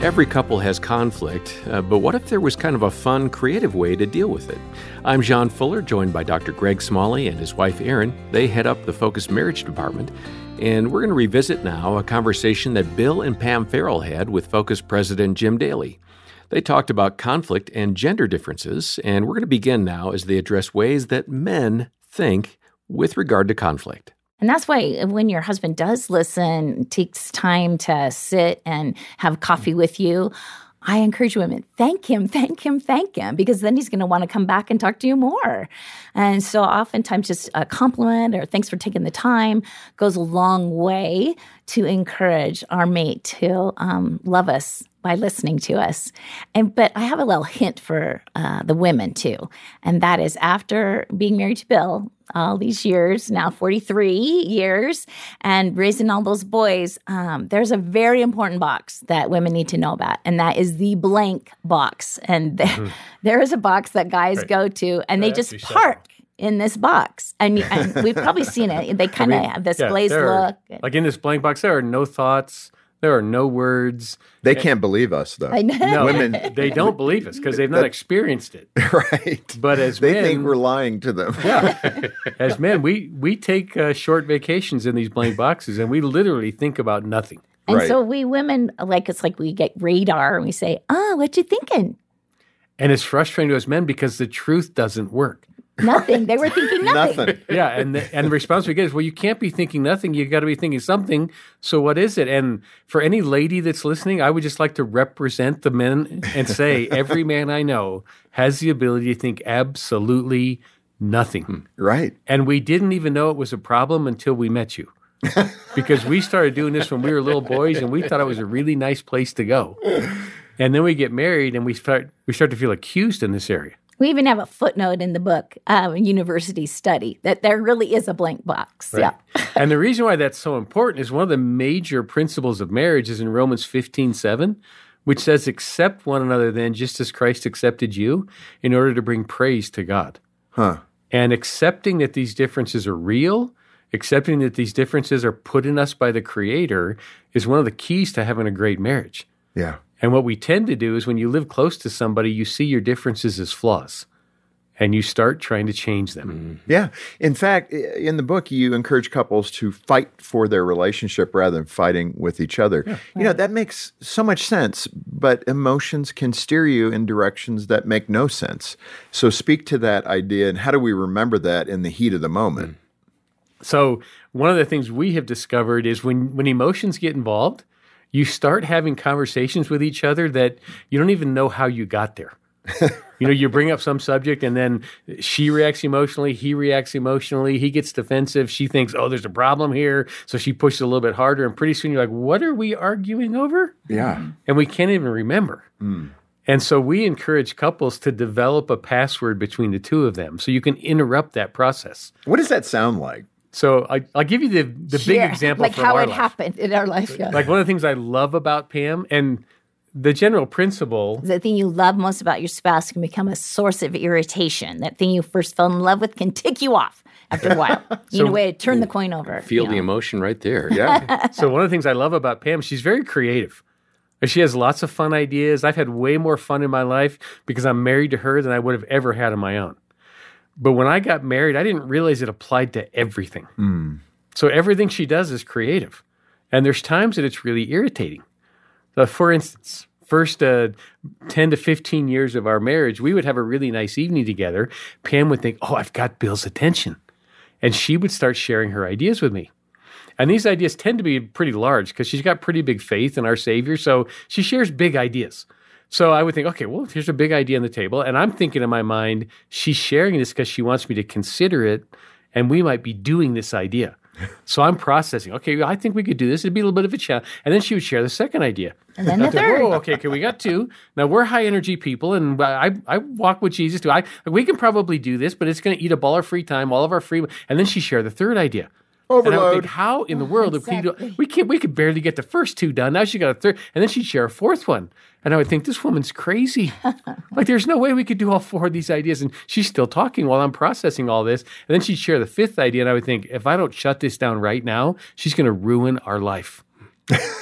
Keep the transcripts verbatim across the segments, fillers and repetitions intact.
Every couple has conflict, uh, but what if there was kind of a fun, creative way to deal with it? I'm John Fuller, joined by Doctor Greg Smalley and his wife Erin. They head up the Focus Marriage Department, and we're going to revisit now a conversation that Bill and Pam Farrell had with Focus President Jim Daly. They talked about conflict and gender differences, and we're going to begin now as they address ways that men think with regard to conflict. And that's why when your husband does listen, takes time to sit and have coffee with you, I encourage women, thank him, thank him, thank him, because then he's going to want to come back and talk to you more. And so oftentimes just a compliment or thanks for taking the time goes a long way to encourage our mate to um, love us by listening to us. And but I have a little hint for uh, the women too, and that is after being married to Bill all these years, now forty-three years, and raising all those boys, um, there's a very important box that women need to know about, and that is the blank box. And th- mm-hmm. there is a box that guys right. go to, and they just park in this box. And, and we've probably seen it. They kind of I mean, have this yeah, glazed look. Are, like in this blank box, there are no thoughts. There are no words. They can't believe us, though. I know. No, women, they don't believe us because they've not experienced it. Right. But as they men, think we're lying to them. Yeah. As men, we we take uh, short vacations in these blank boxes, and we literally think about nothing. And right. so we women, like it's like we get radar, and we say, "Oh, what you thinking?" And it's frustrating to us men because the truth doesn't work. Nothing. They were thinking nothing. Nothing. Yeah, and the, and the response we get is, well, you can't be thinking nothing. You got to be thinking something. So what is it? And for any lady that's listening, I would just like to represent the men and say every man I know has the ability to think absolutely nothing. Right. And we didn't even know it was a problem until we met you. Because we started doing this when we were little boys, and we thought it was a really nice place to go. And then we get married, and we start we start to feel accused in this area. We even have a footnote in the book, um, University Study, that there really is a blank box. Right. Yeah. And the reason why that's so important is one of the major principles of marriage is in Romans fifteen seven, which says, accept one another then just as Christ accepted you in order to bring praise to God. Huh. And accepting that these differences are real, accepting that these differences are put in us by the Creator is one of the keys to having a great marriage. Yeah. And what we tend to do is when you live close to somebody, you see your differences as flaws, and you start trying to change them. Mm-hmm. Yeah. In fact, in the book, you encourage couples to fight for their relationship rather than fighting with each other. Yeah. You know, that makes so much sense, but emotions can steer you in directions that make no sense. So speak to that idea, and how do we remember that in the heat of the moment? Mm-hmm. So one of the things we have discovered is when, when emotions get involved, you start having conversations with each other that you don't even know how you got there. You know, you bring up some subject and then she reacts emotionally, he reacts emotionally, he gets defensive, she thinks, oh, there's a problem here, so she pushes a little bit harder, and pretty soon you're like, what are we arguing over? Yeah. And we can't even remember. Mm. And so we encourage couples to develop a password between the two of them so you can interrupt that process. What does that sound like? So I, I'll give you the, the yeah, big example like from how our it life. happened in our life. Yeah. Like one of the things I love about Pam, and the general principle. The thing you love most about your spouse can become a source of irritation. That thing you first fell in love with can tick you off after a while. You so, need a way to turn the coin over. Feel you know? the emotion right there. Yeah. So one of the things I love about Pam, she's very creative. She has lots of fun ideas. I've had way more fun in my life because I'm married to her than I would have ever had on my own. But when I got married, I didn't realize it applied to everything. Mm. So everything she does is creative. And there's times that it's really irritating. So for instance, first uh, ten to fifteen years of our marriage, we would have a really nice evening together. Pam would think, oh, I've got Bill's attention. And she would start sharing her ideas with me. And these ideas tend to be pretty large because she's got pretty big faith in our Savior. So she shares big ideas. So I would think, okay, well, here's a big idea on the table. And I'm thinking in my mind, she's sharing this because she wants me to consider it, and we might be doing this idea. So I'm processing. Okay, I think we could do this. It'd be a little bit of a challenge. And then she would share the second idea. And then the third. Oh, okay, okay, we got two. Now, we're high-energy people, and I I walk with Jesus, too. I, we can probably do this, but it's going to eat up all our free time, all of our free... And then she shared the third idea. Overload. And I would think, how in the world exactly. if we do, we can't we could barely get the first two done. Now she got a third, and then she'd share a fourth one. And I would think, this woman's crazy. Like, there's no way we could do all four of these ideas. And she's still talking while I'm processing all this. And then she'd share the fifth idea, and I would think, if I don't shut this down right now, she's going to ruin our life.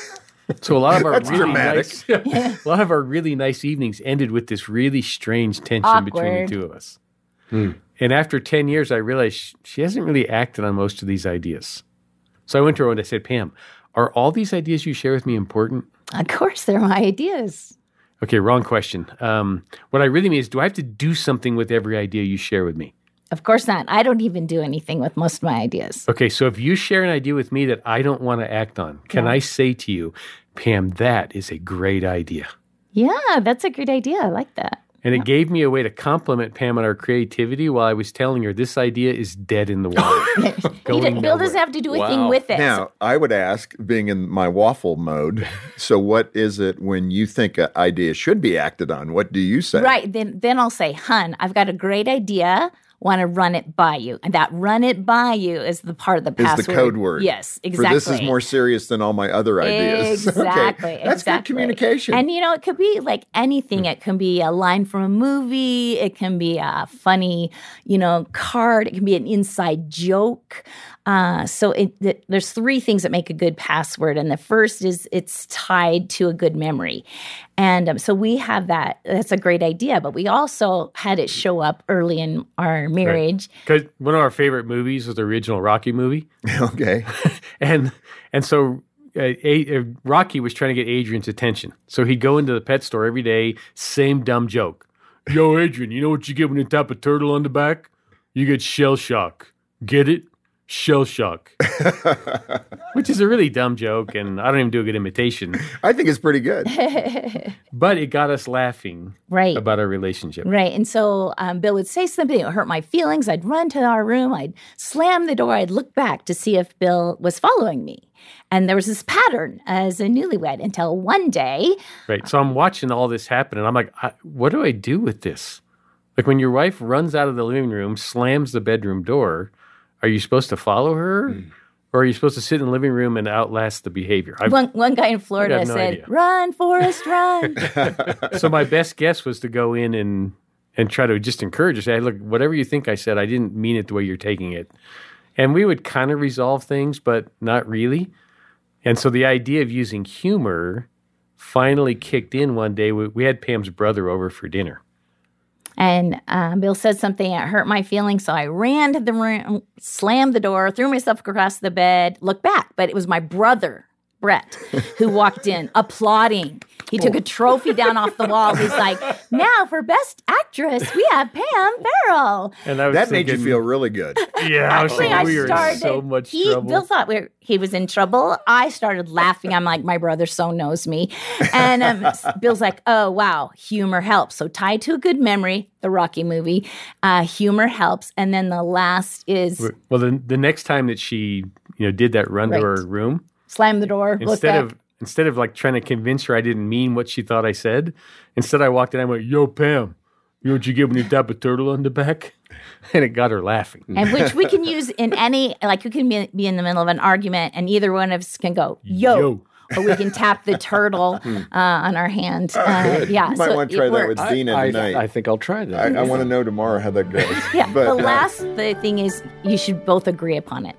So a lot of our That's really dramatic. nice, a lot of our really nice evenings ended with this really strange tension between Awkward. the two of us. And after ten years, I realized sh- she hasn't really acted on most of these ideas. So I went to her and I said, Pam, are all these ideas you share with me important? Of course, they're my ideas. Okay, wrong question. Um, what I really mean is, do I have to do something with every idea you share with me? Of course not. I don't even do anything with most of my ideas. Okay, so if you share an idea with me that I don't want to act on, can Yeah. I say to you, Pam, that is a great idea? Yeah, that's a good idea. I like that. And it gave me a way to compliment Pam on our creativity while I was telling her this idea is dead in the water. He Going didn't- Bill nowhere. doesn't have to do anything Wow. with it. Now, I would ask, being in my waffle mode, so what is it when you think an idea should be acted on? What do you say? Right. Then then I'll say, hun, I've got a great idea. Want to run it by you. And that run it by you is the part of the Is password. the code word. Yes, For exactly. this is more serious than all my other ideas. Exactly. Okay. That's exactly. good communication. And you know, it could be like anything. It can be a line from a movie. It can be a funny, you know, card. It can be an inside joke. Uh, so it, it, there's three things that make a good password, and the first is it's tied to a good memory, and um, so we have that. That's a great idea, but we also had it show up early in our marriage. Because one of our favorite movies was the original Rocky movie. Okay. And and so uh, a, uh, Rocky was trying to get Adrian's attention. So he'd go into the pet store every day, same dumb joke. Yo, Adrian, you know what you get when you tap a turtle on the back? You get shell shock. Get it? Shell shock. Which is a really dumb joke, and I don't even do a good imitation. I think it's pretty good. But it got us laughing Right. about our relationship. Right. And so um, Bill would say something, it would hurt my feelings. I'd run to our room, I'd slam the door, I'd look back to see if Bill was following me. And there was this pattern as a newlywed until one day, Right. So I'm watching all this happen, and I'm like, I, what do I do with this? Like when your wife runs out of the living room, slams the bedroom door, are you supposed to follow her? Hmm. Or are you supposed to sit in the living room and outlast the behavior? I've- one, one guy in Florida no said, idea. run, Forrest, run. so my best guess was to go in and and try to just encourage her, say, hey, look, whatever you think I said, I didn't mean it the way you're taking it. And we would kind of resolve things, but not really. And so the idea of using humor finally kicked in one day. We, we had Pam's brother over for dinner. And um, Bill said something that hurt my feelings. So I ran to the room, slammed the door, threw myself across the bed, looked back. But it was my brother, Brett, who walked in applauding. He took a trophy down off the wall. He's like, now for Best Actress, we have Pam Farrell. And I was That made you thinking, feel really good. Yeah, I was Actually, thinking I we were started. in so much he, trouble. Bill thought we were, he was in trouble. I started laughing. I'm like, my brother so knows me. And um, Bill's like, oh, wow, humor helps. So tied to a good memory, the Rocky movie, uh, humor helps. And then the last is Well, the, the next time that she, you know, did that run Right. to her room, slam the door, look instead back. of instead of like trying to convince her I didn't mean what she thought I said, instead I walked in and I went, "Yo, Pam, you know what you get when you tap a turtle on the back?" And it got her laughing. and which we can use in any, like we can be, be in the middle of an argument and either one of us can go, yo. Yo. Or we can tap the turtle uh, on our hand. Uh, yeah, You might want to try it that works. with Dina I, tonight. I think I'll try I, that. I want to know tomorrow how that goes. Yeah, But, the uh, last the thing is you should both agree upon it.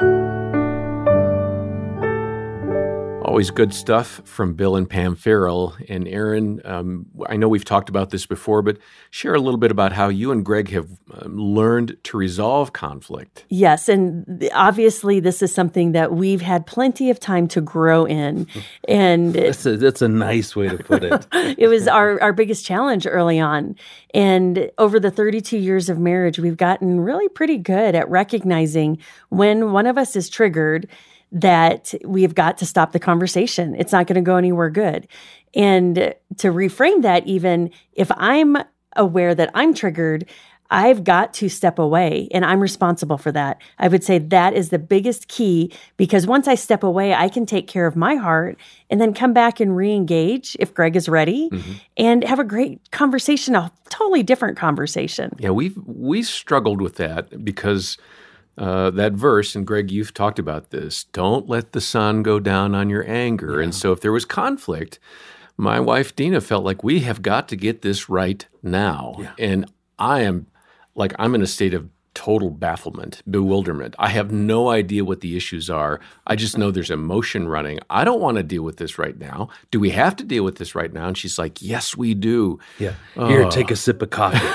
Always good stuff from Bill and Pam Farrell. And Aaron, um, I know we've talked about this before, but share a little bit about how you and Greg have um, learned to resolve conflict. Yes, and th- obviously this is something that we've had plenty of time to grow in, and That's a, that's a nice way to put it. it was our, our biggest challenge early on. And over the thirty-two years of marriage, we've gotten really pretty good at recognizing when one of us is triggered that we've got to stop the conversation. It's not going to go anywhere good. And to reframe that, even if I'm aware that I'm triggered, I've got to step away and I'm responsible for that. I would say that is the biggest key, because once I step away, I can take care of my heart and then come back and re-engage if Greg is ready and have a great conversation, a totally different conversation. Yeah, we've we struggled with that because uh, that verse, and Greg, you've talked about this, don't let the sun go down on your anger. And so if there was conflict, my wife Dina felt like we have got to get this right now. And I am like, I'm in a state of total bafflement, bewilderment. I have no idea what the issues are. I just know there's emotion running. I don't want to deal with this right now. Do we have to deal with this right now? And she's like, yes, we do. Yeah. Here, oh. take a sip of coffee.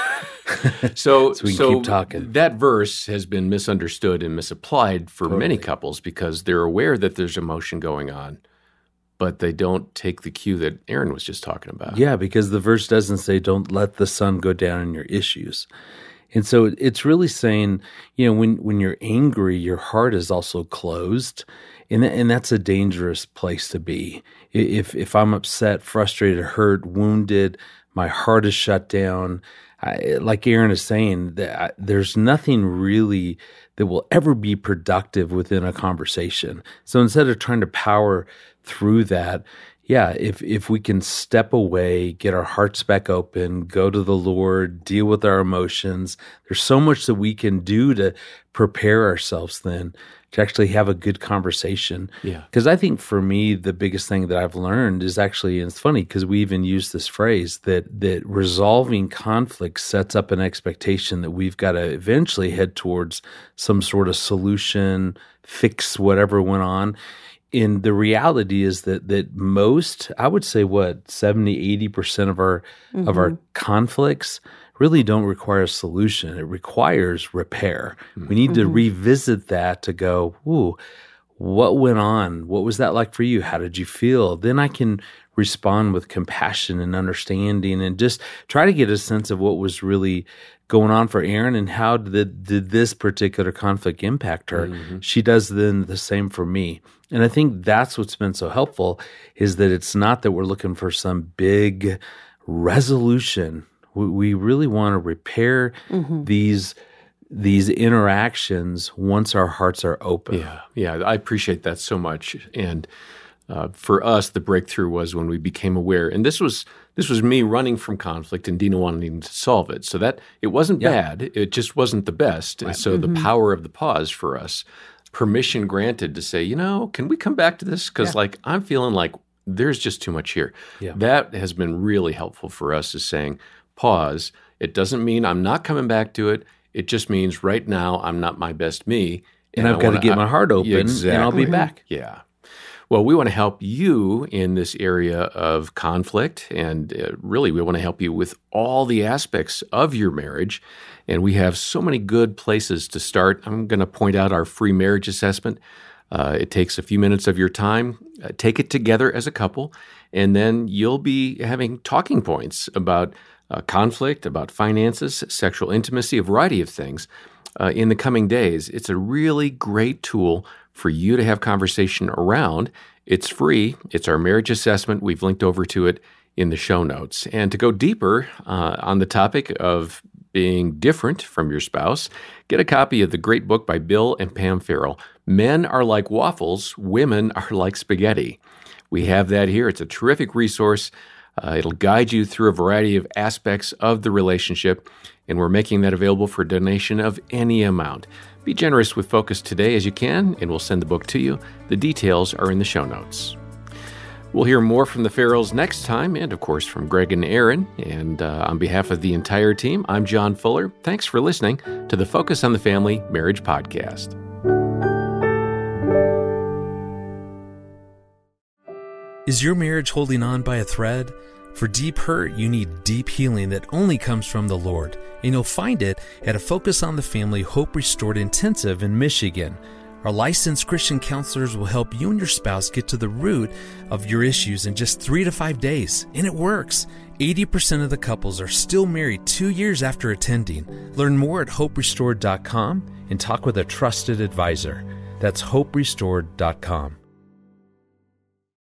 so so we can so keep talking. That verse has been misunderstood and misapplied for Totally. many couples because they're aware that there's emotion going on, but they don't take the cue that Aaron was just talking about. Yeah, because the verse doesn't say, don't let the sun go down in your issues. And so it's really saying, you know, when, when you're angry, your heart is also closed. And, and that's a dangerous place to be. If, if I'm upset, frustrated, hurt, wounded, my heart is shut down. I, like Aaron is saying, that I, there's nothing really that will ever be productive within a conversation. So instead of trying to power through that, yeah, if if we can step away, get our hearts back open, go to the Lord, deal with our emotions, there's so much that we can do to prepare ourselves then to actually have a good conversation. Yeah. Because I think for me, the biggest thing that I've learned is actually, and it's funny because we even use this phrase, that that resolving conflict sets up an expectation that we've got to eventually head towards some sort of solution, fix whatever went on. And the reality is that that most, I would say, what, seventy, eighty percent of our mm-hmm. of our conflicts really don't require a solution. It requires repair. Mm-hmm. We need to mm-hmm. revisit that to go, ooh, what went on? What was that like for you? How did you feel? Then I can respond with compassion and understanding and just try to get a sense of what was really going on for Erin and how did, did this particular conflict impact her. Mm-hmm. She does then the same for me. And I think that's what's been so helpful is that it's not that we're looking for some big resolution. We, we really want to repair mm-hmm. these these interactions once our hearts are open. Yeah, yeah, I appreciate that so much. And uh, for us, the breakthrough was when we became aware. And this was this was me running from conflict and Dina wanting to solve it. So that it wasn't yeah. bad. It just wasn't the best. Right. And so mm-hmm. the power of the pause for us, permission granted to say, you know, can we come back to this? Because yeah. like I'm feeling like there's just too much here. Yeah. That has been really helpful for us is saying, pause. It doesn't mean I'm not coming back to it. It just means right now I'm not my best me. And, and I've got to get my heart open exactly. and I'll be back. Yeah. Well, we want to help you in this area of conflict. And uh, really, we want to help you with all the aspects of your marriage. And we have so many good places to start. I'm going to point out our free marriage assessment. Uh, it takes a few minutes of your time. Uh, take it together as a couple. And then you'll be having talking points about Uh, conflict, about finances, sexual intimacy, a variety of things uh, in the coming days. It's a really great tool for you to have conversation around. It's free. It's our marriage assessment. We've linked over to it in the show notes. And to go deeper uh, on the topic of being different from your spouse, get a copy of the great book by Bill and Pam Farrell, Men Are Like Waffles, Women Are Like Spaghetti. We have that here. It's a terrific resource. Uh, it'll guide you through a variety of aspects of the relationship, and we're making that available for a donation of any amount. Be generous with Focus today as you can, and we'll send the book to you. The details are in the show notes. We'll hear more from the Farrells next time, and of course from Greg and Aaron. And uh, on behalf of the entire team, I'm John Fuller. Thanks for listening to the Focus on the Family Marriage Podcast. Is your marriage holding on by a thread? For deep hurt, you need deep healing that only comes from the Lord. And you'll find it at a Focus on the Family Hope Restored Intensive in Michigan. Our licensed Christian counselors will help you and your spouse get to the root of your issues in just three to five days. And it works. eighty percent of the couples are still married two years after attending. Learn more at hope restored dot com and talk with a trusted advisor. That's hope restored dot com.